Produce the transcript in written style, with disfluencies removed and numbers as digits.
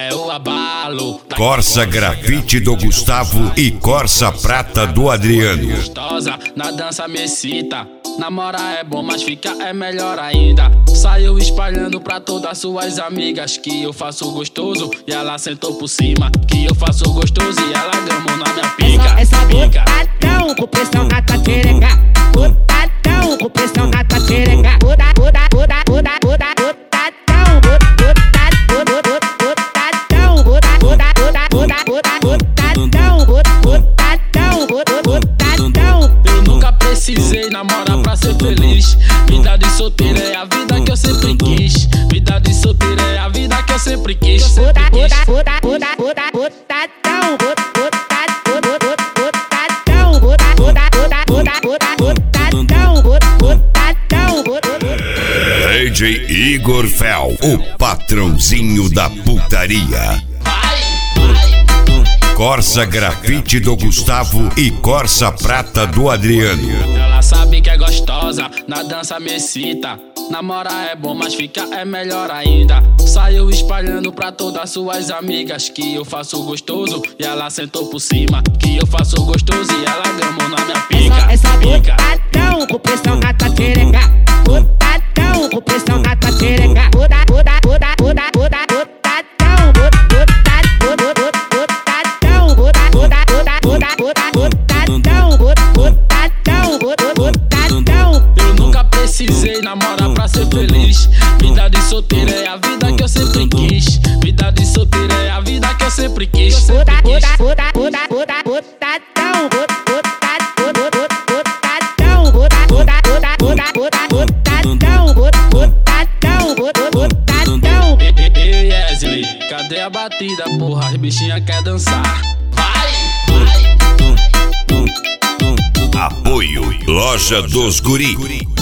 é o abalo. Corsa Grafite do Gustavo e Corsa Prata do Adriano. Gostosa, na dança me excita. Namorar é bom, mas ficar é melhor ainda. Saiu espalhando pra todas suas amigas que eu faço gostoso e ela sentou por cima. Que eu faço gostoso e ela gamou na minha pica. Essa botadão com pressão na tua xereca. Botadão com pressão na tua xereca. Eu nunca precisei namorar pra ser feliz. Vida de solteiro é a vida que eu sempre quis. Vida de solteiro é a vida que eu sempre quis. DJ Igor Fel, o patrãozinho da putaria. Corsa Grafite do Gustavo e Corsa Prata do Adriano. Ela sabe que é gostosa, na dança me excita. Namorar é bom, mas ficar é melhor ainda. Saiu espalhando pra todas suas amigas que eu faço gostoso e ela sentou por cima. Que eu faço gostoso e ela gamou na minha pica. Essa botadão com pressão na tua xereca. Botadão com pressão na tua xereca. Eu nunca precisei namorar pra ser feliz. Vida de solteiro é a vida que eu sempre quis. Vida de solteiro é a vida que eu sempre quis. Ei, Wesley, cadê a batida, porra? As bichinhas quer dançar. Apoio Loja dos Guri.